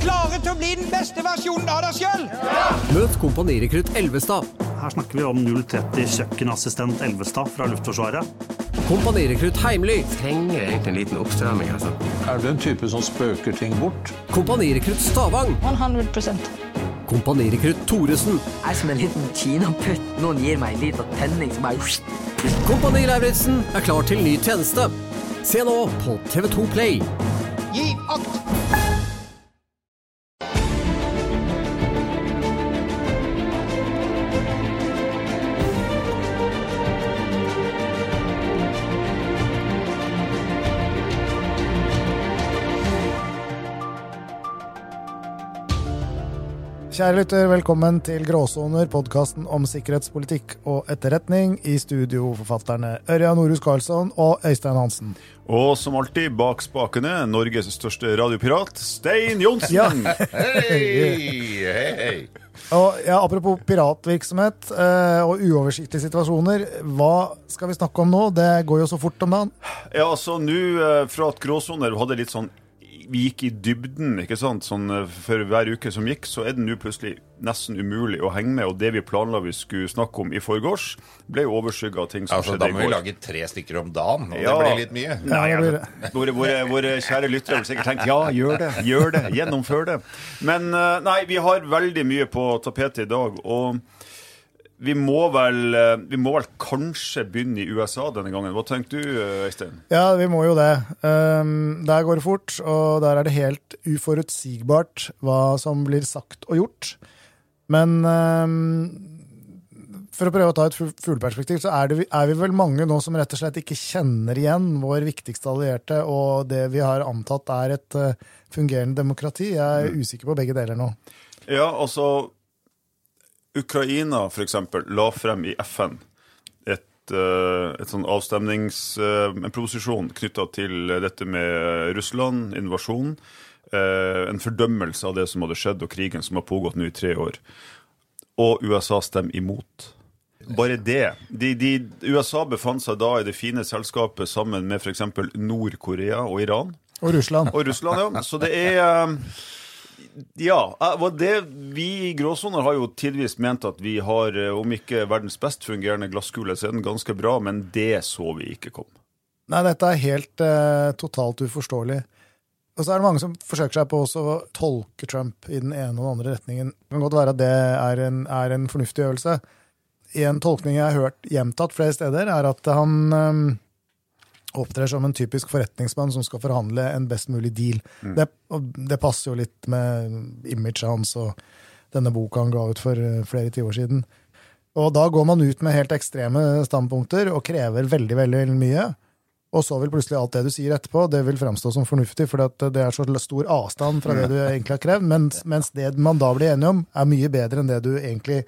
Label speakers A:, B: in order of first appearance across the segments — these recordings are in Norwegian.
A: klare til å bli den beste versjonen av deg selv?
B: Møt kompanirekrutt Elvestad.
C: Her snakker vi om 030 kjøkkenassistent Elvestad fra Luftforsvaret.
B: Kompanirekrutt Heimly.
D: Trenger egentlig en liten oppstramming, altså.
E: Du en type som spøker ting bort?
B: Kompanirekrutt Stavang.
F: 100%.
B: Kompanirekrutt Thoresen.
G: Jeg som en liten kinaputt. Noen gir meg en liten tenning som bare...
B: Kompani Lauritzen klar til ny tjeneste. Se nå på TV2 Play.
A: Gi akt!
H: Kjære lytter, velkommen til Gråsoner, podcasten om sikkerhetspolitikk og etterretning. I studio forfatterne Ørjan Norhus Karlsson og Øystein Hansen.
I: Og som alltid bak spakene, Norges største radiopirat, Stein Johnsen.
H: Ja.
E: Hei.
H: Og ja, apropos piratvirksomhet og uoversiktlige situasjoner, hva skal vi snakke om nå? Det går jo så fort om dagen.
I: Ja, altså nå fra at Gråsoner hadde litt sånn, vi gikk i dybden, ikke sant, sånn for hver uke som gikk, så det nå plutselig nesten umulig å henge med, og det vi planla vi skulle snakke om i forgårs, ble jo overskygget av ting som
E: altså,
I: skjedde i går.
E: Da må vi lage 3 stykker om dagen, og
I: ja.
E: Det blir litt mye.
I: Nei, altså, våre kjære lyttere vil sikkert tenke, ja, gjør det, gjennomfør det. Men nei, vi har veldig mye på tapetet i dag, og vi må vel kanskje begynne i USA denne gangen. Hva tenker du, Øystein?
H: Ja, vi må jo det. Der går det fort, og der er det helt uforutsigbart hva som blir sagt og gjort. Men for å prøve å ta et fugleperspektiv, så er vi vel mange nå som rett og slett ikke kjenner igjen vår viktigste allierte, og det vi har antatt er et fungerende demokrati. Jeg er usikker på begge deler nå.
I: Ja, altså Ukraina for eksempel la frem i FN et sånn en proposisjon knyttet til dette med Russland, invasjon, en fordømmelse av det som hadde skjedd og krigen som har pågått nå i 3 år. Og USA stemmer imot. Bare det. USA befant seg da i det fine selskapet sammen med for eksempel Nord-Korea og Iran.
H: Og Russland.
I: Ja. Så det ja, det vi i Gråsoner har jo tidvis ment at vi har, om ikke verdens best fungerende glasskule, så er den ganske bra, men det så vi ikke komme.
H: Nei, dette er helt totalt uforståelig. Og så er det mange som forsøker seg på også å tolke Trump i den ene og den andre retningen. Det kan godt være at det er en fornuftig øvelse. En tolkning jeg har hørt gjentatt flere steder er at han opptrer som en typisk forretningsmann som skal forhandle en best mulig deal. Det passer jo litt med imaget hans og denne boka han ga ut for flere tiår siden. Og da går man ut med helt ekstreme standpunkter og krever veldig, veldig mye. Og så vil plutselig alt det du sier etterpå, det vil fremstå som fornuftig, for det er så stor avstand fra det du egentlig har krevd, mens det man da blir enige om er mye bedre enn det du egentlig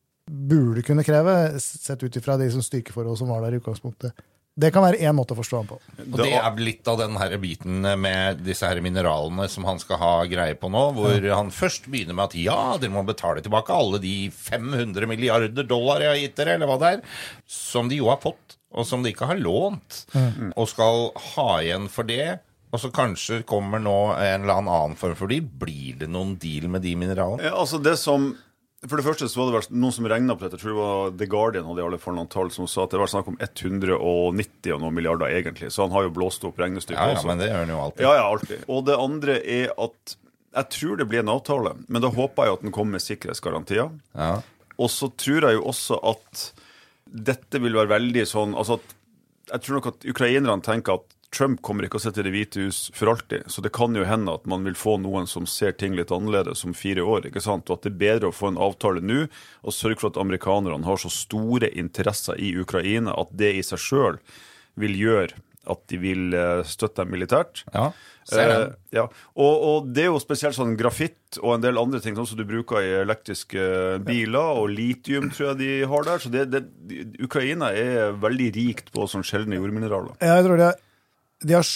H: burde kunne kreve, sett ut ifra de som styrkeforhold som var der i utgangspunktet. Det kan være en måte å forstå han på.
E: Og det er litt av den her biten med disse her mineralene som han skal ha greie på nå, hvor han først begynner med at ja, dere må betale tilbake alle de 500 milliarder dollar jeg har gitt dere, eller hva det er, som de jo har fått, og som de ikke har lånt, og skal ha igjen for det, og så kanskje kommer nå en eller annen form for de. Blir det noen deal med de mineralene?
I: Ja, altså det som... For det første så var det vel noen som regnet på dette, jeg tror det var The Guardian hadde i alle fall noen tall som sa at det var snakk om 190 og noen milliarder egentlig, så han har jo blåst opp regnestykket også.
E: Ja, men det gjør han jo alltid.
I: Ja, alltid. Og det andre er at jeg tror det blir en avtale, men da håper jeg at den kommer med sikkerhetsgarantier. Ja. Og så tror jeg jo også at dette vil være veldig sånn, altså at jeg tror nok at ukrainerne tenker at Trump kommer ikke å sette Det hvite hus for alltid, så det kan jo hende at man vil få noen som ser ting litt annerledes om 4 år, ikke sant? Og at det er bedre å få en avtale nå, og sørge for at amerikanerne har så store interesser i Ukraina, at det i seg selv vil gjøre at de vil støtte dem militært.
E: Ja, ser den.
I: Ja. Og det er jo spesielt sånn grafitt og en del andre ting, sånn som du bruker i elektriske biler, og litium tror jeg de har der, så Ukraina er veldig rikt på sånn sjeldne jordmineraler.
H: Ja, jeg tror de har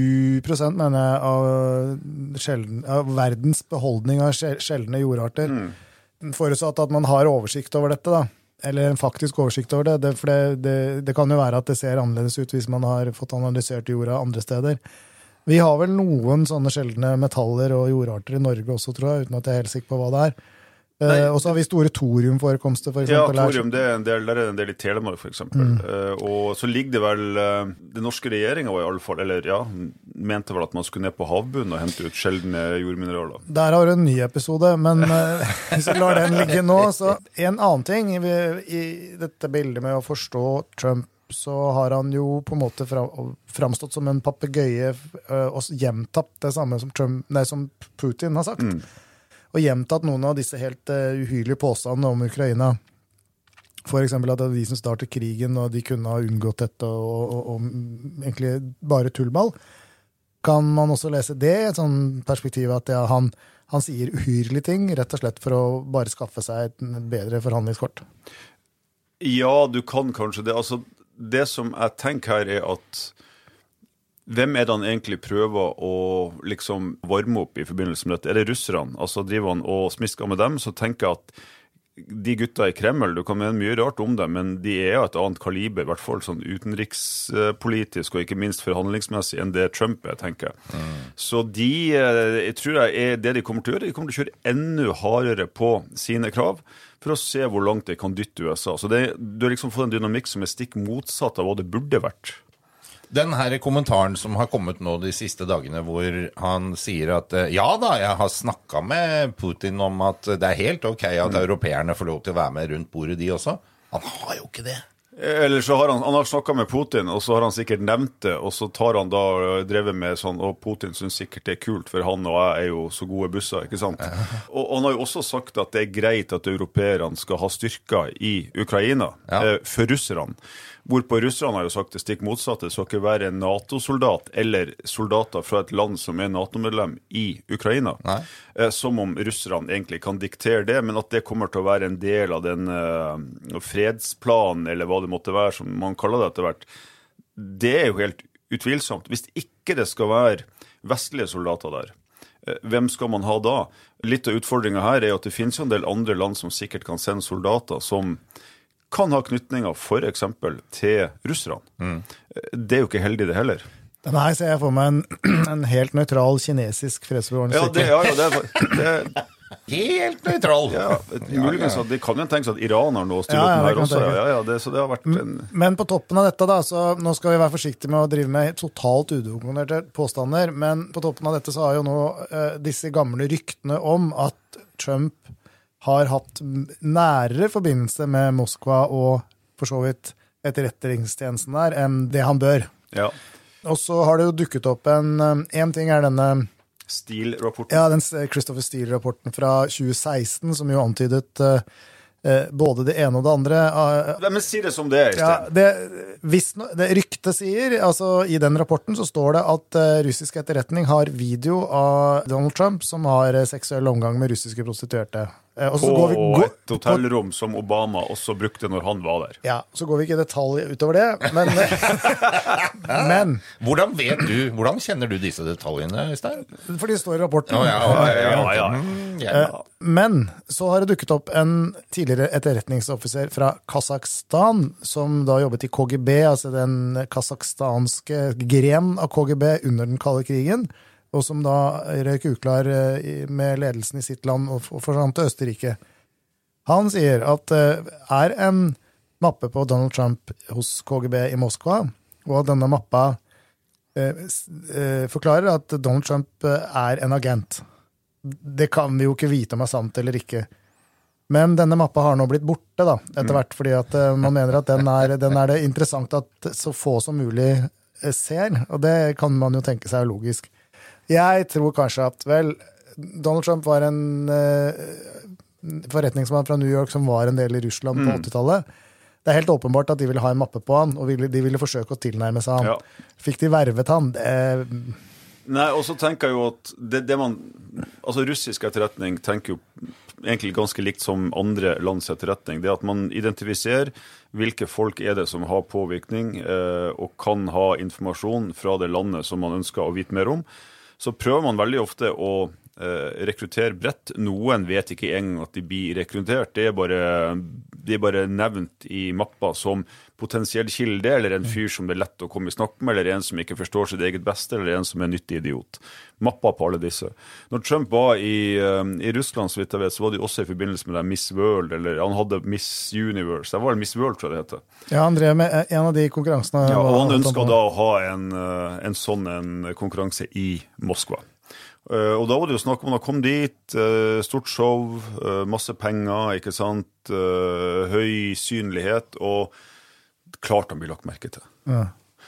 H: 7% mener jeg, av verdens beholdning av sjeldne jordarter. Forutsatt at man har oversikt over dette da, eller en faktisk oversikt over det, for det kan jo være at det ser annerledes ut hvis man har fått analysert jorda andre steder. Vi har vel noen sånne sjeldne metaller og jordarter I Norge også, tror jeg, uten at jeg er helt sikker på hva det og så har vi store thoriumforekomster, for eksempel.
I: Ja, thorium, det er en del I Telemark, for eksempel. Og så ligger det vel, den norske regjeringen var I alle fall, eller ja, mente vel at man skulle ned på havbunnen og hente ut sjeldne jordmineraler.
H: Der har du en ny episode, men hvis vi lar den ligge nå, så en annen ting I dette bildet med å forstå Trump, så har han jo på en måte framstått som en papegøye og gjentatt det samme som Putin har sagt. Og gjentatt noen av disse helt uhyrlige påstandene om Ukraina. For eksempel at det de som startet krigen, og de kunne ha unngått dette, og egentlig bare tullball. Kan man også lese det I et sånn perspektiv at han sier uhyrlige ting, rett og slett for å bare skaffe seg et bedre forhandlingskort?
I: Ja, du kan kanskje det. Altså, det som jeg tenker her at hvem det han egentlig prøver å liksom varme opp I forbindelse med dette? Det russerne? Altså driver han og smisker med dem, så tenker jeg at de gutta I Kreml, du kan mene mye rart om dem, men de jo et annet kaliber, I hvert fall sånn utenrikspolitisk og ikke minst forhandlingsmessig enn det Trump tenker jeg. Så jeg tror det de kommer til å gjøre, de kommer til å kjøre enda hardere på sine krav for å se hvor langt de kan dytte USA. Så du har liksom fått en dynamikk som stikk motsatt av hva det burde vært.
E: Den her kommentaren som har kommet nå de siste dagene, hvor han sier at ja da, jeg har snakket med Putin om at det helt ok at europeerne får lov til å være med rundt bordet de også. Han har jo ikke det.
I: Eller så har han har snakket med Putin, og så har han sikkert nevnt det, og så tar han da drevet med sånn, og Putin synes sikkert det kult, for han og jeg jo så gode busser, ikke sant? Og han har jo også sagt at det greit at europeerne skal ha styrker I Ukraina, for russerne. Hvorpå russerne har jo sagt det stikk motsatte, det skal ikke være en NATO-soldat eller soldater fra et land som NATO-medlem I Ukraina. Som om russerne egentlig kan diktere det, men at det kommer til å være en del av den fredsplanen, eller hva det måtte være, som man kaller det etter hvert. Det jo helt utvilsomt. Hvis ikke det skal være vestlige soldater der, hvem skal man ha da? Litt av utfordringen her jo at det finnes jo en del andre land som sikkert kan sende soldater som kan ha knytninger for eksempel til russerne. Det jo ikke heldig det heller.
H: Nei, så jeg får meg en helt nøytral kinesisk fredsbevarende
I: styrke.
E: Det helt nøytral.
I: Ja, muligens at det kan jo tenke seg at Iran har noe å stille opp med her også. Så det har vært
H: Men på toppen av dette da, så nå skal vi være forsiktige med å drive med totalt udokumenterte påstander, men på toppen av dette så har jo nå disse gamle ryktene om at Trump har hatt nærere forbindelse med Moskva og for så vidt etterretningstjenesten der enn det han bør.
I: Ja.
H: Og så har det jo dukket opp en ting denne
I: Steele-rapporten.
H: Ja, den Christopher Steele-rapporten fra 2016 som jo antydet både det ene og det andre.
I: Men si det som det I stedet.
H: Ja, det ryktet sier, altså I den rapporten så står det at russisk etterretning har video av Donald Trump som har seksuell omgang med russiske prostituerte.
I: På et hotellrom som Obama også brukte når han var der.
H: Ja, så går vi ikke I detalj utover det, men
E: Hvordan vet du, hvordan kjenner du disse detaljene, Øystein?
H: For de står I rapporten.
I: Ja.
H: Men så har det dukket opp en tidligere etterretningsoffiser fra Kazakhstan, som da jobbet I KGB, altså den kazakhstanske gren av KGB under den kalde krigen, og som da røk uklar med ledelsen I sitt land og forsvant til Østerrike. Han sier at en mappe på Donald Trump hos KGB I Moskva, og at denne mappa forklarer at Donald Trump en agent. Det kan vi jo ikke vite om sant eller ikke. Men denne mappa har nå blitt borte da, etter hvert, fordi at man mener at den det interessant at så få som mulig ser, og det kan man jo tenke seg logisk. Jeg tror kanskje at, Donald Trump var en forretningsmann fra New York som var en del I Russland på 80-tallet. Det helt åpenbart at de ville ha en mappe på han, og de ville forsøke å tilnærme seg han. Ja. Fikk de vervet han?
I: Nei, og så tenker jeg jo at altså russisk etterretning tenker jo egentlig ganske likt som andre lands etterretning. Det at man identifiserer hvilke folk det som har påvirkning og kan ha informasjon fra det landet som man ønsker å vite mer om. Så prøver man veldig ofte å rekruttere bredt. Noen vet ikke engang at de blir rekruttert. Det bare de er bare nevnt i mappa som potensiell kilde, eller en fyr som det er lett å komme i snakk med, eller en som ikke forstår sitt eget beste, eller en som er en nyttig idiot. Mappa på alle disse. Når Trump var i Russland, så vidt jeg vet, så var det også i forbindelse med det Miss World, eller han hadde Miss Universe. Det var Miss World, tror jeg det heter.
H: Ja, han drev med en av de konkurransene.
I: Ja, og han ønsket da å ha en sånn konkurranse i Moskva. Og da var det jo snakk om å komme dit, stort show, masse penger, ikke sant, høy synlighet, og klart han blir lagt merke til.
H: Ja.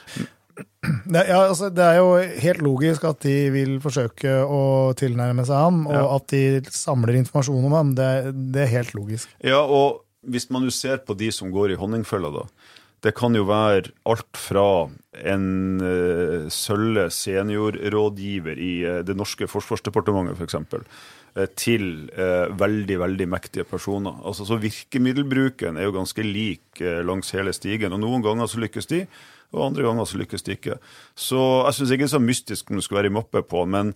H: Altså, det er jo helt logisk at de vil forsøke å tilnærme seg ham, og at de samler informasjon om ham, det er helt logisk.
I: Ja, og hvis man jo ser på de som går i honningfella da, det kan jo være alt fra en Sølle seniorrådgiver i det norske forsvarsdepartementet for eksempel, til veldig, veldig mektige personer. Altså, så virkemiddelbruken er jo ganske lik langs hele stigen, og noen ganger så lykkes de, og andre ganger så lykkes de ikke. Så jeg synes ikke det er så mystisk om det skulle være i mappe på, men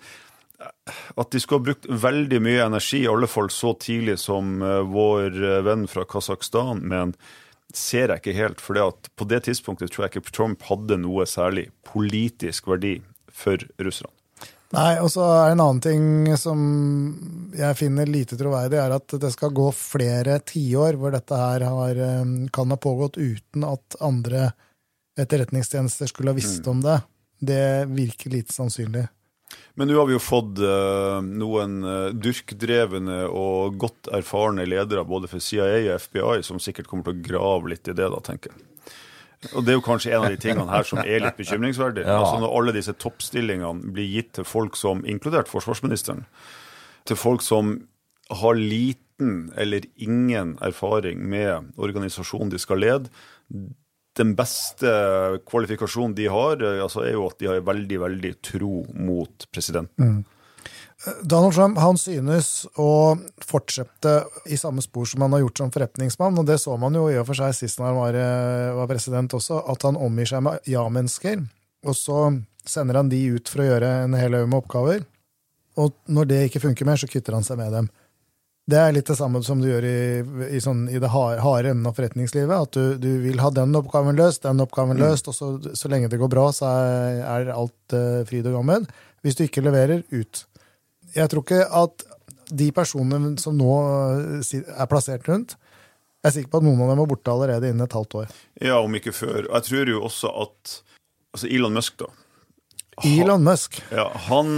I: at de skulle ha brukt veldig mye energi, i alle fall så tidlig som vår venn fra Kazakhstan, men ser jeg ikke helt, for at på det tidspunktet tror jeg ikke Trump hadde noe særlig politisk verdi for russerne.
H: Nei, og så er det en annen ting som jeg finner lite troverdig, er at det skal gå flere tiår hvor dette her kan ha pågått uten at andre etterretningstjenester skulle ha visst om det. Det virker lite sannsynlig.
I: Men nå har vi jo fått noen dyrkdrevne og godt erfarne ledere, både for CIA og FBI, som sikkert kommer til å grave litt i det da, tenker jeg. Og det er jo kanskje en av de tingene her som er litt bekymringsverdig. Ja. Altså når alle disse toppstillingene blir gitt til folk som, inkludert forsvarsministeren, til folk som har liten eller ingen erfaring med organisasjonen de skal lede, den beste kvalifikasjonen de har, altså er jo at de har veldig, veldig tro mot presidenten.
H: Donald Trump, han synes å fortsette i samme spor som han har gjort som forretningsmann, og det så man jo i og for seg sist når han var president også, at han omgir seg med ja-mennesker, og så sender han de ut for å gjøre en hel haug med oppgaver, og når det ikke funker mer, så kutter han seg med dem. Det er litt det samme som du gjør i det harde enden av forretningslivet, at du vil ha den oppgaven løst, og så lenge det går bra, så er alt fryd og gammen. Hvis du ikke leverer, ut. Jeg tror ikke at de personene som nå er plassert rundt, jeg er sikker på at noen av dem var borte allerede innen et halvt år. Ja,
I: om ikke før. Jeg tror jo også at, altså Elon Musk da.
H: Elon Musk?
I: Ja,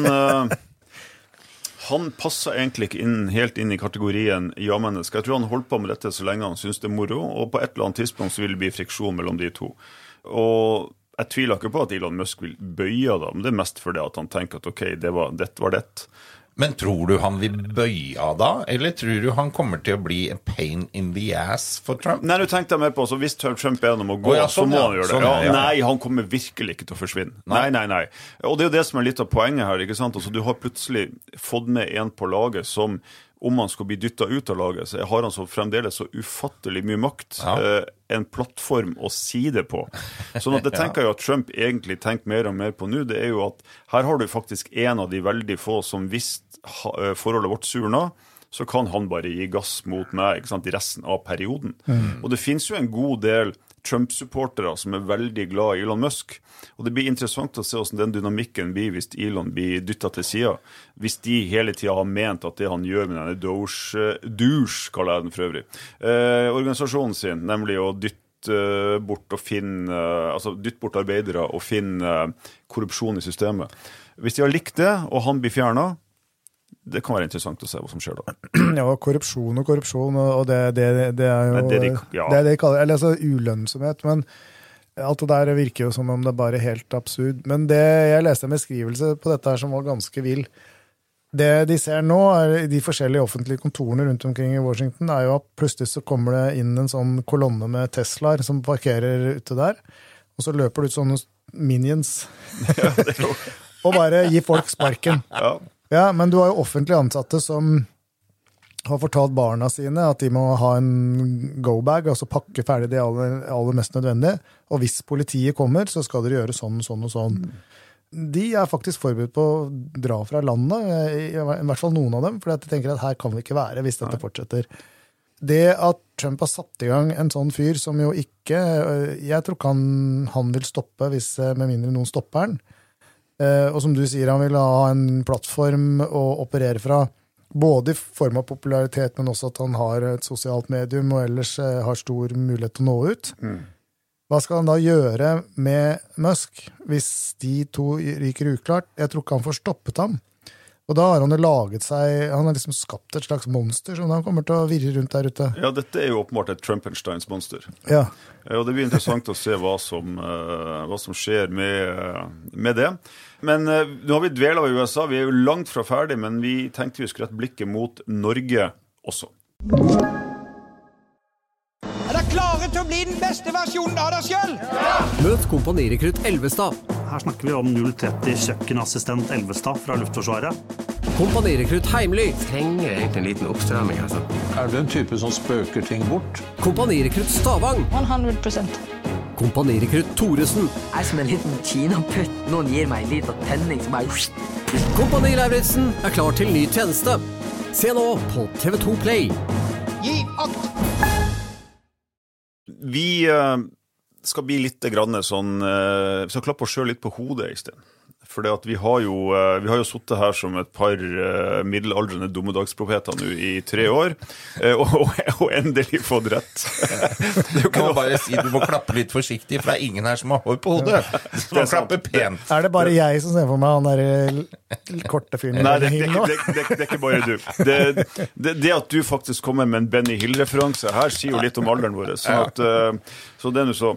I: han passer egentlig ikke helt inn i kategorien ja-menneske. Jeg tror han holdt på med dette så lenge han synes det er moro, og på et eller annet tidspunkt så vil det bli friksjon mellom de to. Og jeg tviler ikke på at Elon Musk vil bøye da, men det er mest for det at han tenker at ok, dette var det.
E: Men tror du han vil bøye av da, eller tror du han kommer til å bli en pain in the ass for Trump?
I: Nei, nå tenkte jeg mer på, så hvis Trump er gjennom å gå, så må han gjøre det. Nei, han kommer virkelig ikke til å forsvinne. Nei. Og det er jo det som er litt av poenget her, ikke sant? Altså, du har plutselig fått med en på laget som, om han skal bli dyttet ut av laget, så har han så fremdeles så ufattelig mye makt, en plattform å si det på. Sånn at det tenker jeg at Trump egentlig tenker mer og mer på nå, det er jo at her har du faktisk en av de veldig få som visst forholdet vårt surna, så kan han bare gi gass mot meg, ikke sant, i resten av perioden. Og det finnes jo en god del Trump-supportere som er veldig glad i Elon Musk, og det blir interessant å se hvordan den dynamikken blir hvis Elon blir dyttet til siden, hvis de hele tiden har ment at det han gjør med denne douche, kaller jeg den for øvrig, organisasjonen sin, nemlig å dytte bort og finne, altså dytte bort arbeidere og finne korrupsjon i systemet. Hvis de har likt det, og han blir fjernet, det kan være interessant å se hva som skjer da.
H: Ja, korrupsjon, og det er jo det de kaller, eller altså ulønnsomhet, men alt det der virker jo som om det er bare helt absurd. Men det jeg leste en beskrivelse på dette her som var ganske vill. Det de ser nå i de forskjellige offentlige kontorene rundt omkring i Washington, er jo at plutselig så kommer det inn en sånn kolonne med Teslaer som parkerer ute der, og så løper det ut sånne minions og bare gir folk sparken. Ja, men du har jo offentlige ansatte som har fortalt barna sine at de må ha en go-bag, altså pakke ferdig det aller mest nødvendige, og hvis politiet kommer, så skal dere gjøre sånn og sånn. De er faktisk forberedt på å dra fra landet, i hvert fall noen av dem, for de tenker at her kan vi ikke være hvis dette fortsetter. det at Trump har satt i gang en sånn fyr som jo ikke, jeg tror ikke han vil stoppe med mindre noen stopper han. Og som du sier, han vil ha en plattform å operere fra, både i form av popularitet, men også at han har et sosialt medium og ellers har stor mulighet til å nå ut. Hva skal han da gjøre med Musk hvis de to ryker uklart? Jeg tror ikke han får stoppet ham. Og da har han jo laget seg, han har liksom skapt et slags monster som han kommer til å virre rundt der ute.
I: Ja, dette er jo åpenbart et Trumpensteins monster.
H: Ja.
I: Og det blir interessant å se hva som skjer med det. Men nå har vi dvelet i USA, vi er jo langt fra ferdig, men vi tenkte vi skulle rette blikket mot Norge også.
A: Er dere klare til å bli den beste versjonen av dere selv?
B: Møt kompanirekrutt Elvestad.
C: Her snakker vi om 030 kjøkkenassistent Elvestad fra Luftforsvaret.
B: Kompanirekrutt Heimly.
D: Trenger egentlig en liten oppstramming, altså.
F: Er du en type som spøker ting bort?
B: Kompanirekrutt Stavang.
J: 100%.
B: Kompanirekrutt Thoresen.
G: Jeg som en liten kinaputt. Noen gir meg en liten tenning som bare...
B: Kompani Lauritzen klar til ny tjeneste. Se nå på TV2 Play.
A: Gi akt!
I: Vi skal bli litt grann sånn, vi skal klappe oss selv litt på hodet i sted. For vi har jo suttet her som et par middelaldrende dommedagsprofeter nå i 3 år, og endelig fått rett.
E: Du kan bare si du må klappe litt forsiktig, for det er ingen her som har hår på hodet. Så man klapper pent.
H: Er det bare jeg som ser for meg han der korte fyren?
I: Nei, det er ikke bare du. Det at du faktisk kommer med en Benny Hill-referanse her, sier jo litt om alderen vår. Så det er nå så.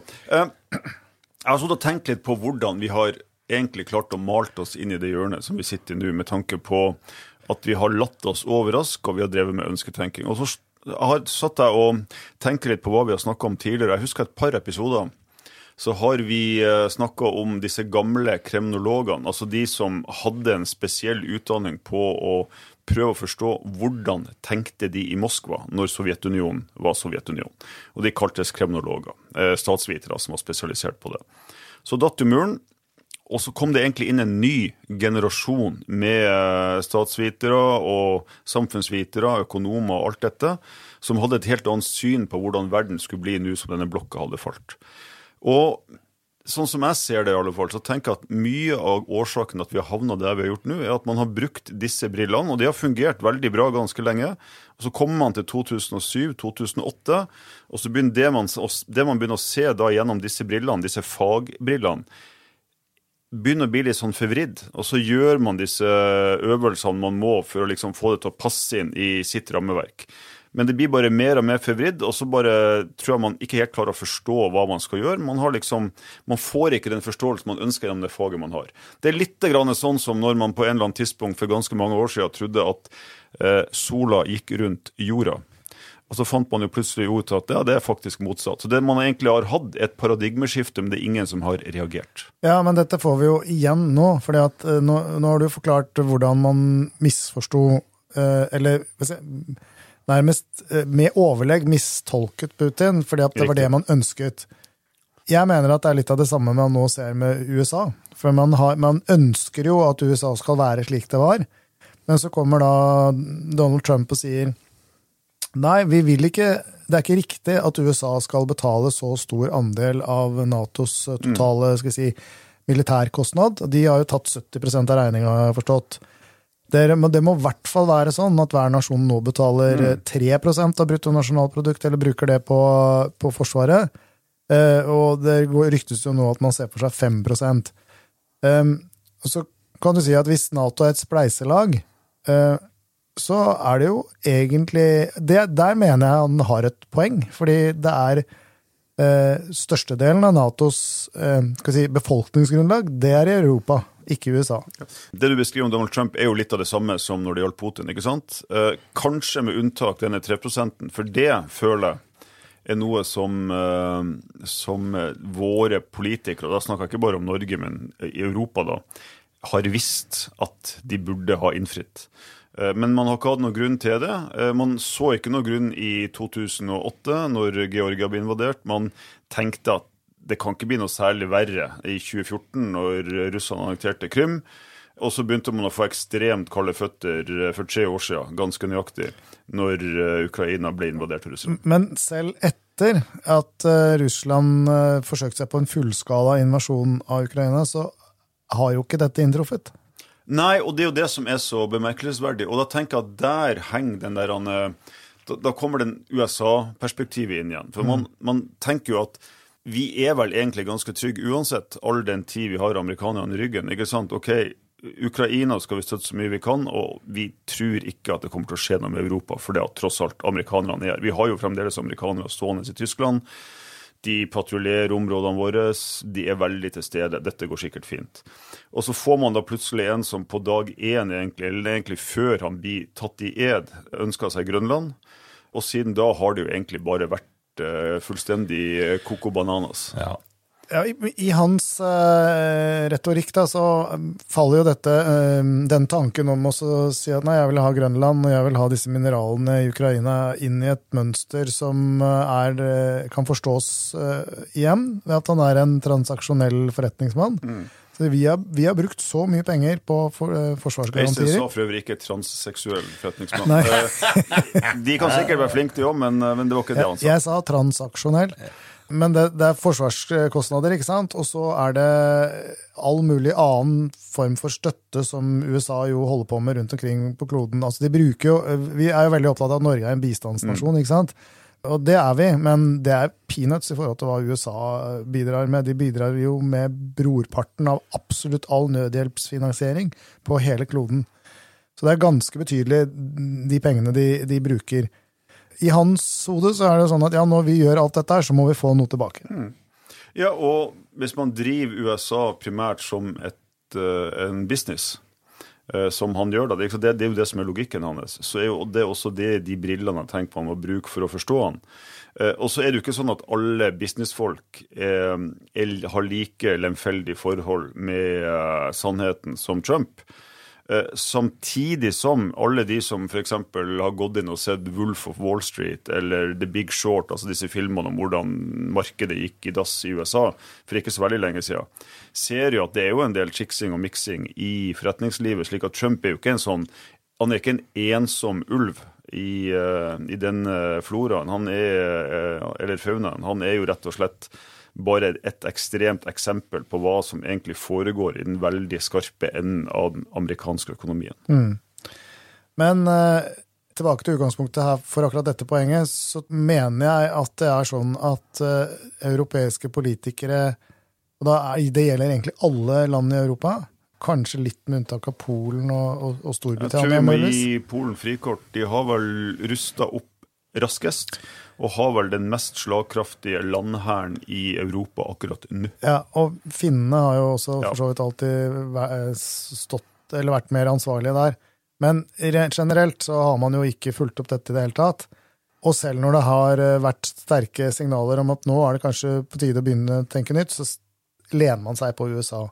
I: Jeg har så tenkt litt på hvordan vi har egentlig klart å malt oss inn i det hjørnet som vi sitter i nå, med tanke på at vi har latt oss overraske, og vi har drevet med ønsketenking. Og så har satt jeg og tenkt litt på hva vi har snakket om tidligere. Jeg husker et par episoder, så har vi snakket om disse gamle kriminologene, altså de som hadde en spesiell utdanning på å prøve å forstå hvordan tenkte de i Moskva når Sovjetunionen var Sovjetunionen. Og de kaltes kriminologer, statsvitere som var spesialisert på det. Så datt i muren, og så kom det egentlig inn en ny generasjon med statsvitere og samfunnsvitere, økonomer og alt dette, som hadde et helt annet syn på hvordan verden skulle bli nå som denne blokka hadde falt. Og sånn som jeg ser det i alle fall, så tenker jeg at mye av årsaken at vi har havnet der vi har gjort nå, er at man har brukt disse brillene, og de har fungert veldig bra ganske lenge. Og så kommer man til 2007, 2008, og så begynner det man begynner å se da gjennom disse brillene, disse fagbrillene, begynner å bli litt sånn forvridd, og så gjør man disse øvelsene man må for å liksom få det til å passe inn i sitt rammeverk. Men det blir bare mer og mer forvridd, og så bare tror jeg man ikke helt klarer å forstå hva man skal gjøre. Man får ikke den forståelsen man ønsker gjennom det faget man har. Det er litt grann sånn som når man på en eller annen tidspunkt for ganske mange år siden trodde at sola gikk rundt jorda. Og så fant man jo plutselig ut at det er faktisk motsatt. Så det man egentlig har hatt et paradigmeskifte, men det er ingen som har reagert.
H: Ja, men dette får vi jo igjen nå, fordi at nå har du forklart hvordan man misforstod, eller nærmest med overlegg mistolket Putin, fordi at det var det man ønsket. Jeg mener at det er litt av det samme man nå ser med USA, for man ønsker jo at USA skal være slik det var, men så kommer da Donald Trump og sier nei, vi vil ikke, det er ikke riktig at USA skal betale så stor andel av NATOs totale, skal vi si, militærkostnad. De har jo tatt 70% av regningen, har jeg forstått. Det må i hvert fall være sånn at hver nasjon nå betaler 3% av bruttonasjonalprodukt, eller bruker det på forsvaret. Og det ryktes jo nå at man ser for seg 5%. Og så kan du si at hvis NATO er et spleiselag, så er det jo egentlig der mener jeg han har et poeng, fordi det er størstedelen av NATOs befolkningsgrunnlag, det er i Europa, ikke i USA.
I: Det du beskriver om Donald Trump er jo litt av det samme som når det gjaldt Putin, ikke sant? Kanskje med unntak denne 3%, for det føler jeg er noe som våre politikere, da snakker jeg ikke bare om Norge, men i Europa da, har visst at de burde ha innfritt. Men man har ikke hatt noen grunn til det. Man så ikke noen grunn i 2008, når Georgia ble invadert. Man tenkte at det kan ikke bli noe særlig verre i 2014, når Russland annekterte Krym. Og så begynte man å få ekstremt kalde føtter for 3 år siden, ganske nøyaktig, når Ukraina ble invadert av Russland.
H: Men selv etter at Russland forsøkte seg på en fullskala invasjon av Ukraina, så har jo ikke dette inntruffet.
I: Nei, og det er jo det som er så bemerkelsesverdig. Og da tenker jeg at der henger den der... Da kommer den USA-perspektivet inn igjen. For man tenker jo at vi er vel egentlig ganske trygge uansett all den tid vi har amerikanerne i ryggen. Ikke sant? Ok, Ukraina skal vi støtte så mye vi kan, og vi tror ikke at det kommer til å skje noe med Europa, for det er tross alt amerikanerne er. Vi har jo fremdeles amerikanere stående i Tyskland. De patruljerer områdene våre, de er veldig til stede, dette går sikkert fint. Og så får man da plutselig en som på dag 1 egentlig, eller egentlig før han blir tatt i ed, ønsker seg Grønland, og siden da har det jo egentlig bare vært fullstendig koko bananas.
E: Ja.
H: Ja, i hans retorikk da, så faller jo dette, den tanken om å si at nei, jeg vil ha Grønland, og jeg vil ha disse mineralene i Ukraina inn i et mønster som kan forstås igjen, ved at han er en transaksjonell forretningsmann. Så vi har brukt så mye penger på forsvarsgarantier.
I: Jeg sa for øvrig ikke transseksuell forretningsmann. De kan sikkert være flinke til å, men det var ikke det han sa.
H: Jeg sa transaksjonell. Men det er forsvarskostnader, ikke sant? Og så er det all mulig annen form for støtte som USA jo holder på med rundt omkring på kloden. Altså vi er jo veldig opptatt av at Norge er en bistandsnasjon, ikke sant? Og det er vi, men det er peanuts i forhold til hva USA bidrar med. De bidrar jo med brorparten av absolutt all nødhjelpsfinansiering på hele kloden. Så det er ganske betydelig de pengene de bruker. I hans hode så er det sånn at ja, når vi gjør alt dette her, så må vi få noe tilbake.
I: Ja, og hvis man driver USA primært som en business, som han gjør da, det er jo det som er logikken hans, så er jo det også de brillene jeg tenker på han må bruke for å forstå han. Og så er det jo ikke sånn at alle businessfolk har like lemfeldig forhold med sannheten som Trump. Samtidig som alle de som for eksempel har gått inn og sett Wolf of Wall Street eller The Big Short, altså disse filmene om hvordan markedet gikk i dass i USA for ikke så veldig lenge siden, ser jo at det er jo en del chiksing og mixing i forretningslivet, slik at Trump er jo ikke han er ikke en ensom ulv i den floraen, eller faunaen, han er jo rett og slett bare et ekstremt eksempel på hva som egentlig foregår i den veldig skarpe enden av den amerikanske økonomien.
H: Men tilbake til utgangspunktet her for akkurat dette poenget, så mener jeg at det er sånn at europeiske politikere, og det gjelder egentlig alle land i Europa, kanskje litt med unntak av Polen og Storbritannia.
I: Jeg tror vi må gi Polen frikort. De har vel rustet opp raskest, og har vel den mest slagkraftige landherren i Europa akkurat nå. Ja,
H: og finnene har jo også for så vidt alltid vært mer ansvarlige der. Men generelt så har man jo ikke fulgt opp dette i det hele tatt. Og selv når det har vært sterke signaler om at nå er det kanskje på tide å begynne å tenke nytt, så lener man seg på USA.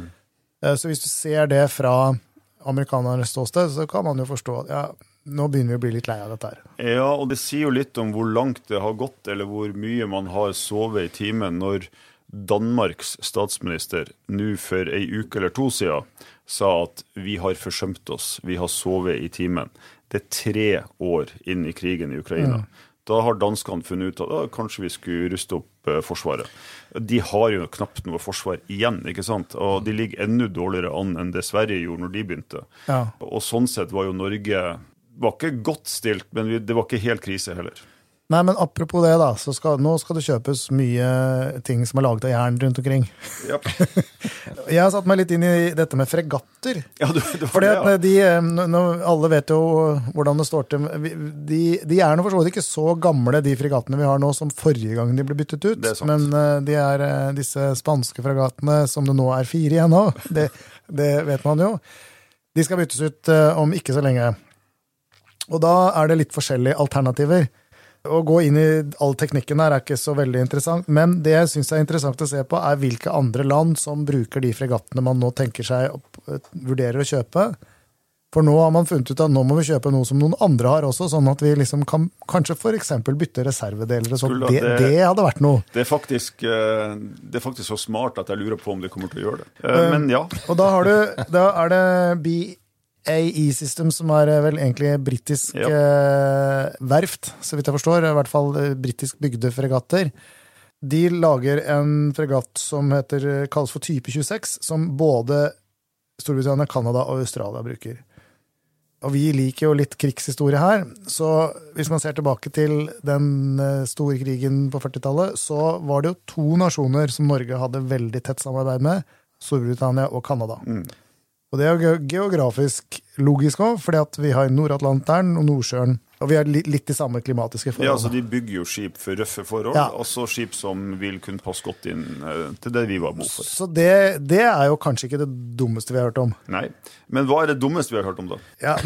H: Så hvis du ser det fra amerikanernes ståsted, så kan man jo forstå at nå begynner vi å bli litt lei av dette her.
I: Ja, og det sier jo litt om hvor langt det har gått, eller hvor mye man har sovet i timen, når Danmarks statsminister nå for en uke eller 2 siden sa at vi har forsømt oss, vi har sovet i timen. Det er 3 år inn i krigen i Ukraina. Da har danskene funnet ut at kanskje vi skulle ruste opp forsvaret. De har jo knapt noe forsvar igjen, ikke sant? Og de ligger enda dårligere an enn det Sverige gjorde når de begynte. Ja. Og sånn sett var jo Norge var ikke godt stilt, men det var ikke helt krise heller.
H: Nei, men apropos det da, så nå skal det kjøpes mye ting som er laget av jern rundt omkring. Ja. Jeg har satt meg litt inn i dette med fregatter.
I: Ja,
H: fordi at alle vet jo hvordan det står til. De er nå for så vidt ikke så gamle, de fregattene vi har nå, som forrige gang de ble byttet ut.
I: Det er sant.
H: Men de er disse spanske fregattene, som det nå er 4 igjen nå. Det vet man jo. De skal byttes ut om ikke så lenge. Og da er det litt forskjellige alternativer. Å gå inn i all teknikken her er ikke så veldig interessant, men det jeg synes er interessant å se på er hvilke andre land som bruker de fregattene man nå tenker seg vurderer å kjøpe. For nå har man funnet ut at nå må vi kjøpe noe som noen andre har også, sånn at vi liksom kan kanskje for eksempel bytte reservedeler og sånt. Det hadde vært noe.
I: Det er faktisk så smart at jeg lurer på om de kommer til å gjøre det. Men ja.
H: Og da er det BAE Systems, som er vel egentlig britisk verft, så vidt jeg forstår, i hvert fall britisk bygde fregatter. De lager en fregatt som kalles for type 26, som både Storbritannia, Kanada og Australia bruker. Og vi liker jo litt krigshistorie her, så hvis man ser tilbake til den store krigen på 40-tallet, så var det jo 2 nasjoner som Norge hadde veldig tett samarbeid med, Storbritannia og Kanada. Og det er jo geografisk logisk også, fordi at vi har Nord-Atlanteren og Nordsjøen, og vi har litt de samme klimatiske forhold.
I: Ja, altså de bygger jo skip for røffe forhold, også skip som vil kunne passe godt inn til det vi var bo for. Så det er jo kanskje ikke det dummeste vi har hørt om. Nei, men hva er det dummeste vi har hørt om da? Ja,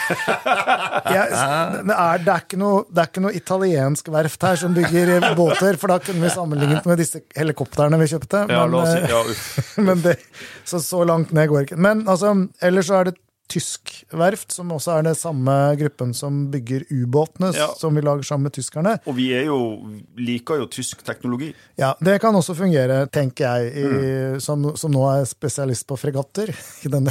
I: det er ikke noe italiensk verft her som bygger båter, for da kunne vi sammenlignet med disse helikopterne vi kjøpte. Ja, la oss si, men så langt ned går ikke. Men altså, ellers så er det tysk verft, som også er det samme gruppen som bygger ubåtene, som vi lager sammen med tyskerne. Og vi liker jo tysk teknologi. Ja, det kan også fungere, tenker jeg, som nå er spesialist på fregatter. Han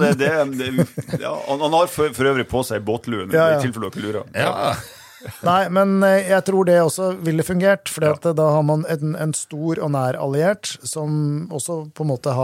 I: har for øvrig på seg båtluen, i tilfelle dere lurer. Ja. Nei, men jeg tror det også ville fungert, for da har man en stor og nær alliert, som også på en måte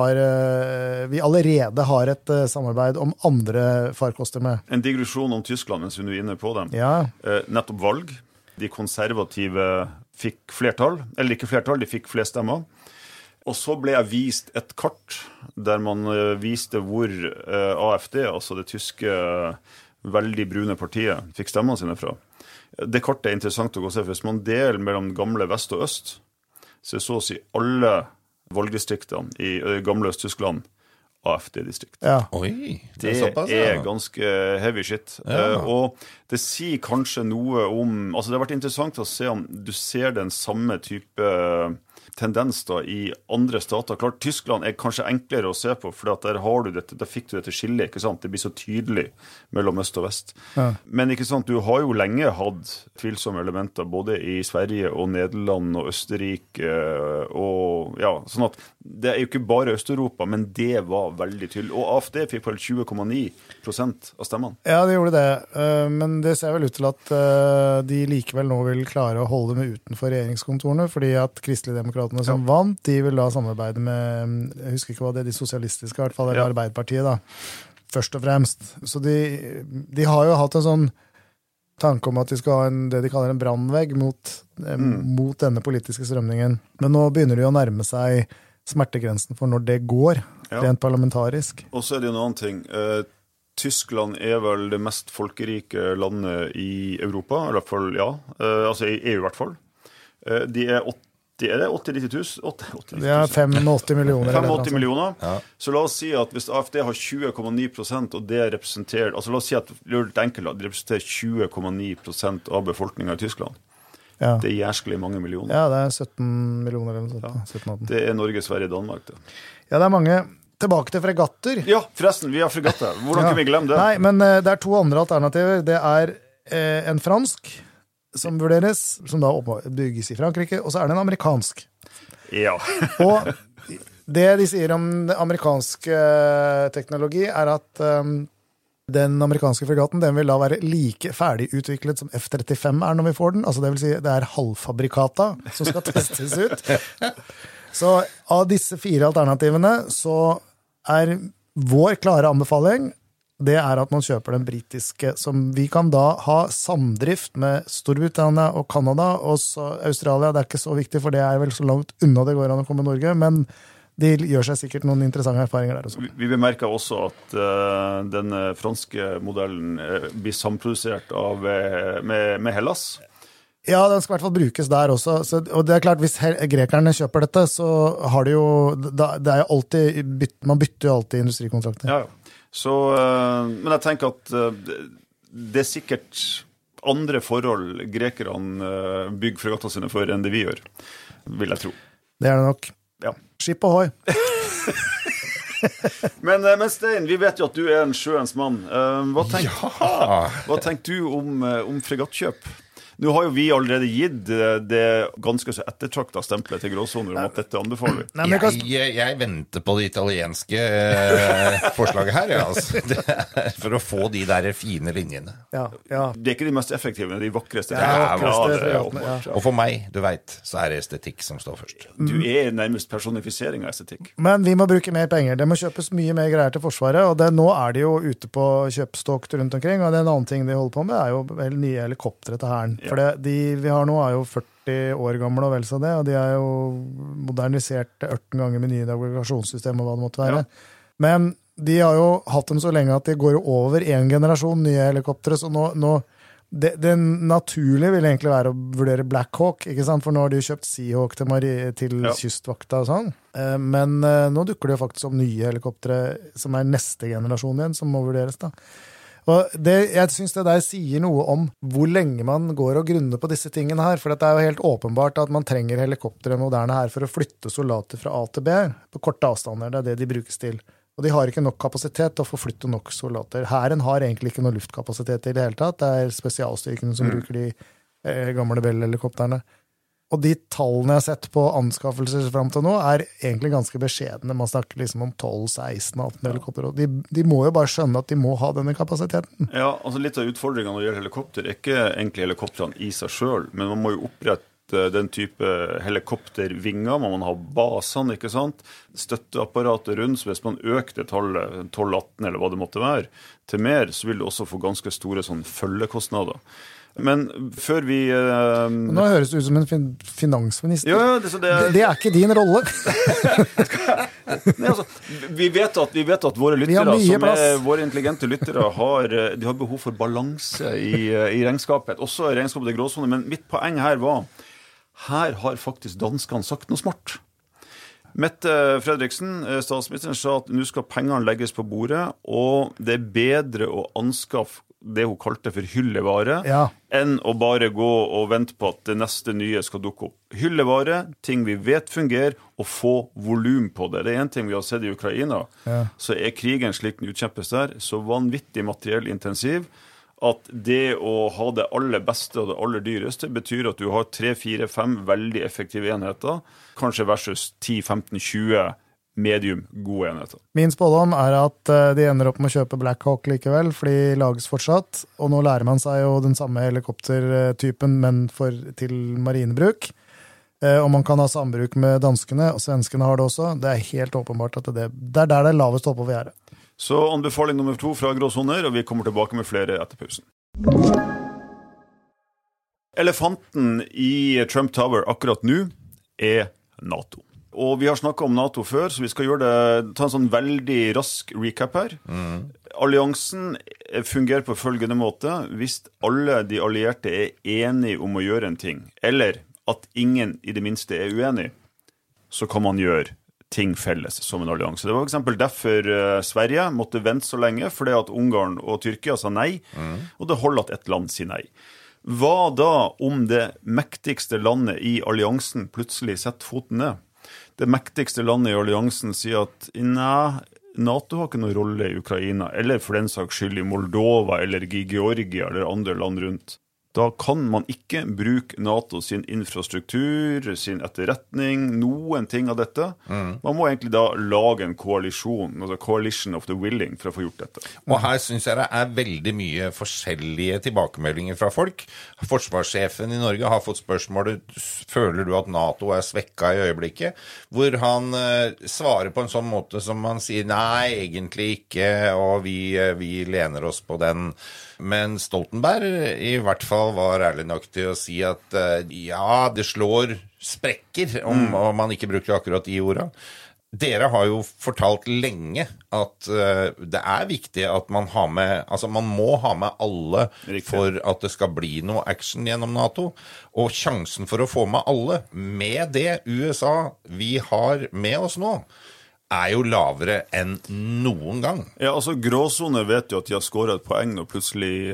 I: vi allerede har et samarbeid om andre farkoster med. En digresjon om Tyskland, mens vi er inne på dem. Ja. Nettopp valg. De konservative fikk flertall, eller ikke flertall, de fikk flest stemmer. Og så ble jeg vist et kart, der man viste hvor AFD, altså det tyske veldig brune partiet, fikk stemmene sine fra. Det kartet er interessant å gå og se, for hvis man deler mellom gamle vest og øst, så er så å si alle valgdistriktene i gamle Øst-Tyskland AFD-distrikt. Ja. Oi, det er ganske heavy shit. Ja. Og det sier kanskje noe om, altså det har vært interessant å se om du ser den samme type tendens da i andre stater. Klart, Tyskland er kanskje enklere å se på, for der har du dette, der fikk du dette skillet, ikke sant? Det blir så tydelig mellom øst og vest. Ja. Men ikke sant, du har jo lenge hatt tvilsomme elementer, både i Sverige og Nederland og Østerrike, og ja, sånn at det er jo ikke bare Øst-Europa, men det var veldig tydelig. Og AFD fikk vel 20,9% av stemmene. Ja, det gjorde det, men det ser vel ut til at de likevel nå vil klare å holde dem utenfor regjeringskontorene, fordi at kristeligdemokraterne som vant, de vil da samarbeide med, jeg husker ikke hva det er, de sosialistiske i hvert fall, eller Arbeiderpartiet da, først og fremst. Så de har jo hatt en sånn tanke om at de skal ha det de kaller en brannvegg mot denne politiske strømningen. Men nå begynner de å nærme seg smertegrensen for når det går, rent parlamentarisk. Og så er det jo en annen ting. Tyskland er vel det mest folkerike landet i Europa, i hvert fall, altså i EU i hvert fall. De er 80-90 000? Det er 85 millioner. 85 millioner. Ja. Så la oss si at hvis AFD har 20,9%, og det representerer, altså la oss si at det representerer 20,9% av befolkningen i Tyskland. Ja. Det er jærskelig mange millioner. Ja, det er 17 millioner eller noe sånt. 17, det er Norge, Sverige, Danmark. Det. Ja, det er mange. Tilbake til fregatter. Ja, forresten, vi har fregatter. Hvordan kan vi glemme det? Nei, men det er 2 andre alternativer. Det er en fransk, som vurderes, som da bygges i Frankrike, og så er det en amerikansk. Ja. Og det de sier om amerikansk teknologi er at den amerikanske fregatten, den vil da være like ferdig utviklet som F-35 er når vi får den, altså det vil si det er halvfabrikata som skal testes ut. Så av disse 4 alternativene så er vår klare anbefaling det er at man kjøper den britiske, som vi kan da ha samdrift med Storbritannia og Kanada, og så Australia. Det er ikke så viktig, for det er vel så langt unna det går an å komme i Norge, men de gjør seg sikkert noen interessante erfaringer der også. Vi bemerker også at den franske modellen blir samprodusert med Hellas. Ja, den skal i hvert fall brukes der også. Og det er klart, hvis grekerne kjøper dette, så har de jo, det er jo alltid, man bytter jo alltid industrikontrakter. Ja, ja. Så, men jeg tenker at det er sikkert andre forhold grekerne bygger fregattene sine for enn det vi gjør, vil jeg tro. Det er det nok. Ja. Skip ohoi! Men Stein, vi vet jo at du en sjøens mann. Hva tenker du om fregattkjøp? Nå har jo vi allerede gitt det ganske så ettertrakta stempelet til gråsoner om at dette anbefaler vi.
E: Jeg venter på det italienske forslaget her, altså. For å få de der fine linjene.
H: Ja.
I: Det ikke de mest effektive, de vakreste.
E: Og for meg, du vet, så det estetikk som står først.
I: Du nærmest personifisering av estetikk.
H: Men vi må bruke mer penger. Det må kjøpes mye mer greier til Forsvaret, og nå de jo ute på kjøpstokk rundt omkring, og det en annen ting de holder på med, jo nye helikoptere til Hæren. For de vi har nå jo 40 år gamle og vel så det, og de jo modernisert 18 ganger med nye navigasjonssystem og hva det måtte være. Men de har jo hatt dem så lenge at de går over en generasjon nye helikoptere, så nå det naturlige vil egentlig være å vurdere Black Hawk, ikke sant? For nå har de kjøpt Seahawk til kystvakta og sånn. Men nå dukker det jo faktisk om nye helikoptere som neste generasjon igjen, som må vurderes da. Og jeg synes det der sier noe om hvor lenge man går og grunner på disse tingene her, for det jo helt åpenbart at man trenger helikoptere moderne her for å flytte soldater fra A til B på korte avstander, det det de brukes til. Og de har ikke nok kapasitet til å forflytte nok soldater. Hæren har egentlig ikke noe luftkapasitet i det hele tatt, det spesialstyrkene som bruker de gamle Bell-helikopterne. Og de tallene jeg har sett på anskaffelser frem til nå egentlig ganske beskjedne. Man snakker liksom om 12, 16, 18 helikopter. Og de må jo bare skjønne at de må ha denne kapasiteten.
I: Ja, altså litt av utfordringen når det gjelder helikopter ikke egentlig helikopterne i seg selv, men man må jo opprette den type helikoptervinger, man må ha basene, ikke sant? Støtteapparatet rundt, så hvis man øker det tallet 12-18 eller hva det måtte være, til mer, så vil det også få ganske store sånn følgekostnader. Men før vi
H: Nå høres det ut som en finansminister.
I: Ja,
H: det ikke din rolle.
I: Nei, altså, vi vet at våre lyttere, som våre intelligente lyttere, de har behov for balanse i regnskapet. Også i regnskapet til gråsone. Men mitt poeng her har faktisk danskene sagt noe smart. Mette Fredriksen, statsministeren, sa at nå skal pengene legges på bordet, og det bedre å anskaffe det hun kalte for hyllevare, enn å bare gå og vente på at det neste nye skal dukke opp. Hyllevare, ting vi vet fungerer, og få volum på det. Det en ting vi har sett i Ukraina, så krigen slik den utkjempes der, så vanvittig materiellintensiv, at det å ha det aller beste og det aller dyreste betyr at du har 3, 4, 5 veldig effektive enheter, kanskje versus 10, 15, 20 medium gode enheter.
H: Min spådom at de ender opp med å kjøpe Black Hawk likevel, for de lages fortsatt, og nå lærer man seg jo den samme helikoptertypen, men til marinebruk. Og man kan ha sambruk med danskene, og svenskene har det også. Det helt åpenbart at det der det lavest oppe ved gjerdet.
I: Så anbefaling nummer 2 fra Gråsoner, og vi kommer tilbake med flere etter pausen. Elefanten i Trump Tower akkurat nå NATO. Og vi har snakket om NATO før, så vi skal ta en sånn veldig rask recap her. Alliansen fungerer på følgende måte. Hvis alle de allierte enige om å gjøre en ting, eller at ingen i det minste uenig, så kan man gjøre ting felles som en allianse. Det var for eksempel derfor Sverige måtte vente så lenge, fordi at Ungarn og Tyrkia sa nei, og det holder at et land sier nei. Hva da om det mektigste landet i alliansen plutselig setter foten ned? Det mektigste landet i alliansen sier at NATO har ikke noen rolle i Ukraina, eller for den saks skyld i Moldova, eller i Georgia, eller andre land rundt. Da kan man ikke bruke NATO sin infrastruktur, sin etterretning, noen ting av dette. Man må egentlig da lage en koalisjon, altså coalition of the willing, for å få gjort dette.
E: Og her synes jeg det veldig mye forskjellige tilbakemeldinger fra folk. Forsvarssjefen i Norge har fått spørsmålet, føler du at NATO svekket i øyeblikket? Hvor han svarer på en sånn måte som han sier, nei, egentlig ikke, og vi lener oss på den. Men Stoltenberg i hvert fall var ærlig nok til å si at det slår sprekker om man ikke bruker akkurat de ordene. Dere har jo fortalt lenge at det viktig at man har med, altså man må ha med alle for at det skal bli noe action gjennom NATO, og sjansen for å få med alle, med det USA vi har med oss nå, jo lavere enn noen gang.
I: Ja, altså gråzone vet jo at de har skåret et poeng når plutselig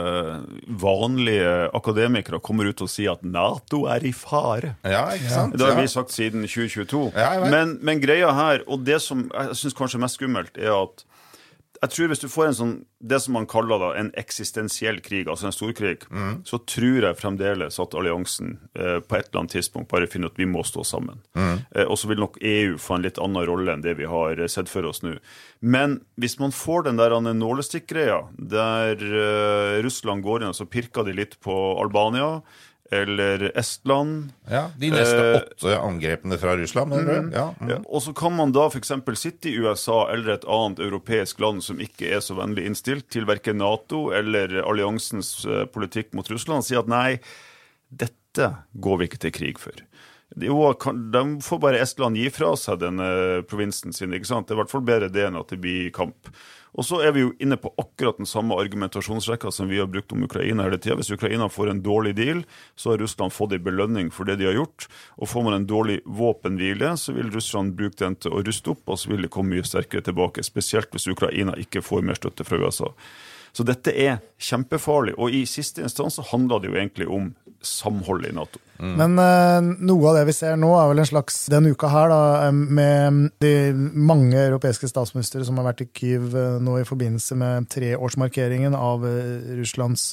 I: vanlige akademikere kommer ut og sier at NATO er i fare.
E: Ja, ikke sant?
I: Det har vi sagt siden 2022.
E: Ja,
I: men greia her, og det som jeg synes kanskje er mest skummelt, er at jeg tror hvis du får en sånn, det som man kaller da, en eksistensiell krig, altså en storkrig, så tror jeg fremdeles at alliansen på et eller annet tidspunkt bare finner at vi må stå sammen. Og så vil nok EU få en litt annen rolle enn det vi har sett for oss nå. Men hvis man får den der nålestikkgreia, der Russland går inn og så pirker de litt på Albania, eller Estland.
E: Ja, de neste 8 angrepene fra Russland, mener du? Ja.
I: Ja, og så kan man da for eksempel sitte i USA eller et annet europeisk land som ikke er så vennlig innstilt til hverken NATO eller alliansens politikk mot Russland og si at nei, dette går vi ikke til krig for. De får bare Estland gi fra seg denne provinsen sin, ikke sant? Det er i hvert fall bedre det enn at det blir kamp. Og så er vi jo inne på akkurat den samme argumentasjonsrekka som vi har brukt om Ukraina hele tiden. Hvis Ukraina får en dårlig deal, så har Russland fått en belønning for det de har gjort. Og får man en dårlig våpenhvile, så vil Russland bruke den til å ruste opp, og så vil det komme mye sterkere tilbake, spesielt hvis Ukraina ikke får mer støtte fra USA. Så dette er kjempefarlig, og i siste instans så handler det jo egentlig om samhold i NATO.
H: Men noe av det vi ser nå er vel en slags, den uka her da, med de mange europeiske statsministere som har vært i Kyiv nå i forbindelse med 3-årsmarkeringen av Russlands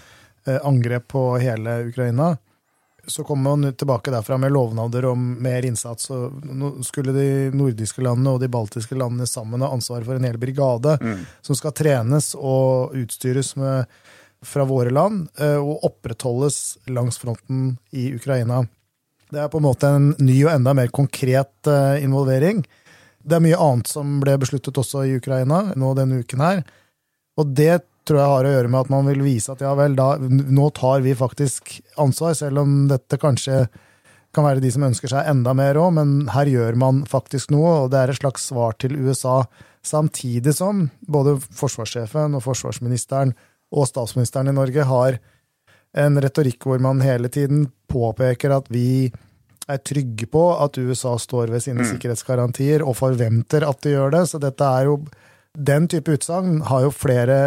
H: angrep på hele Ukraina, så kommer man tilbake derfra med lovnader om mer innsats, og nå skulle de nordiske landene og de baltiske landene sammen ha ansvar for en hel brigade som skal trenes og utstyres fra våre land og opprettholdes langs fronten i Ukraina. Det er på en måte en ny og enda mer konkret involvering. Det er mye annet som ble besluttet også i Ukraina nå denne uken her, og det tror jeg har å gjøre med at man vil vise at ja vel, nå tar vi faktisk ansvar, selv om dette kanskje kan være de som ønsker seg enda mer også, men her gjør man faktisk noe, og det er et slags svar til USA, samtidig som både forsvarssjefen og forsvarsministeren og statsministeren i Norge har en retorikk hvor man hele tiden påpeker at vi er trygge på at USA står ved sine sikkerhetsgarantier og forventer at de gjør det, så dette er jo, den type utsagn har jo flere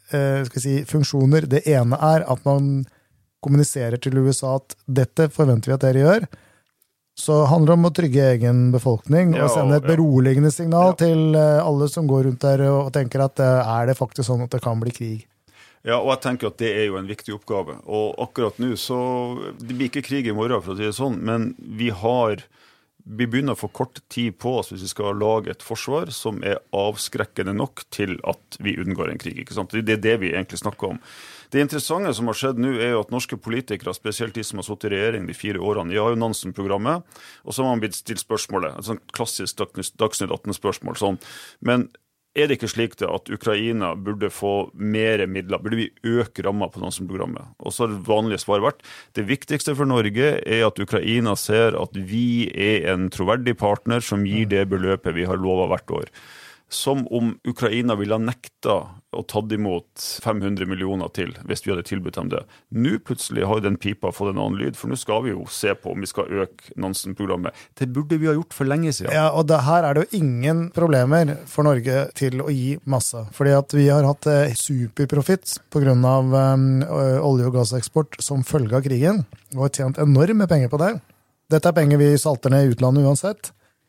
H: funksjoner. Det ene er at man kommuniserer til USA at dette forventer vi at dere gjør. Så handler det om å trygge egen befolkning og sende et beroligende signal til alle som går rundt der og tenker at er det faktisk sånn at det kan bli krig.
I: Ja, og jeg tenker at det er jo en viktig oppgave. Og akkurat nå så, det blir ikke krig i morgen for å si det sånn, men vi begynner å få kort tid på oss hvis vi skal lage et forsvar som er avskrekkende nok til at vi unngår en krig, ikke sant? Det er det vi egentlig snakker om. Det interessante som har skjedd nå er jo at norske politikere, spesielt de som har sittet i regjering de 4 årene, de har jo Nansen-programmet, og så har man blitt stilt spørsmålet, et sånt klassisk Dagsnytt 18-spørsmål, sånn. Men er det ikke slik det at Ukraina burde få mer midler? Burde vi øke rammer på Nansen-programmet? Og så har det vanlige svar vært, det viktigste for Norge er at Ukraina ser at vi er en troverdig partner som gir det beløpet vi har lovet hvert år. Som om Ukraina ville ha nekta og tatt imot 500 millioner til, hvis vi hadde tilbudt dem det. Nå plutselig har den pipa fått en annen lyd, for nå skal vi jo se på om vi skal øke Nansen-programmet. Det burde vi ha gjort for lenge siden. Ja,
H: og her er det jo ingen problemer for Norge til å gi masse, fordi at vi har hatt superprofitt på grunn av olje- og gasseksport som følge av krigen, og har tjent enorme penger på det. Dette er penger vi salter ned i utlandet uansett.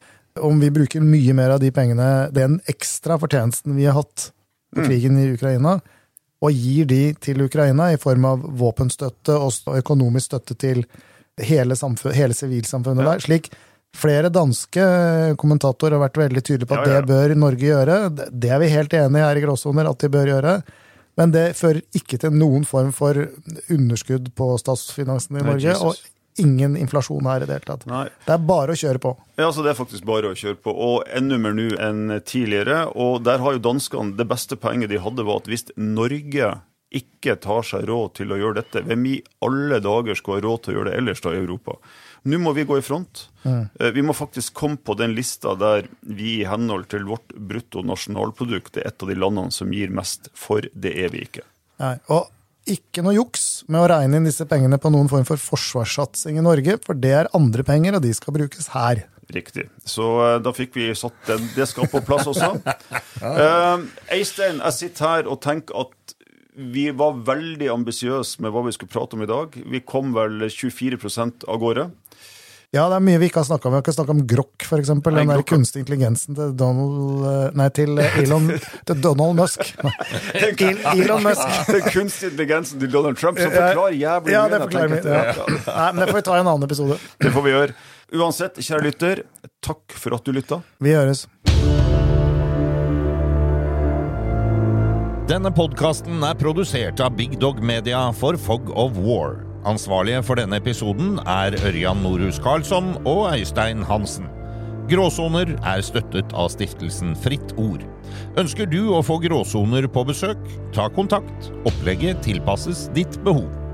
H: Om vi bruker mye mer av de pengene, den ekstra fortjenesten vi har hatt på krigen i Ukraina, og gir de til Ukraina i form av våpenstøtte og økonomisk støtte til hele sivilsamfunnet der, slik flere danske kommentatorer har vært veldig tydelige på at det bør Norge gjøre. Det er vi helt enige her i gråsoner at de bør gjøre, men det fører ikke til noen form for underskudd på statsfinansene i Norge, og ingen inflasjon her i det hele tatt. Nei. Det er bare å kjøre på.
I: Ja, så det er faktisk bare å kjøre på, og enda mer nå enn tidligere, og der har jo danskene, det beste poenget de hadde var at hvis Norge ikke tar seg råd til å gjøre dette, hvem i alle dager skal ha råd til å gjøre det ellers da i Europa? Nå må vi gå i front. Vi må faktisk komme på den lista der vi i henhold til vårt bruttonasjonalprodukt er et av de landene som gir mest, for det er vi ikke.
H: Nei, og ikke noe juks med å regne inn disse pengene på noen form for forsvarssatsing i Norge, for det er andre penger, og de skal brukes her.
I: Riktig. Så da fikk vi satt det skal på plass også. Øystein, jeg sitter her og tenker at vi var veldig ambisiøse med hva vi skulle prate om i dag. Vi kom vel 24% av gårde.
H: Ja, det mye vi ikke har snakket om. Vi har ikke snakket om Grok, for eksempel. Den der kunstig intelligensen til Donald Musk. Elon Musk.
I: Den kunstig intelligensen til Donald Trump, som forklarer jævlig mye.
H: Ja, det forklarer mye. Ja. Nei, men det får vi ta i en annen episode.
I: Det får vi gjøre. Uansett, kjære lytter, takk for at du lyttet.
H: Vi høres.
E: Denne podcasten produsert av Big Dog Media for Fog of War. Ansvarlige for denne episoden Ørjan Norhus Karlsson og Øystein Hansen. Gråsoner støttet av stiftelsen Fritt Ord. Ønsker du å få gråsoner på besøk? Ta kontakt. Opplegget tilpasses ditt behov.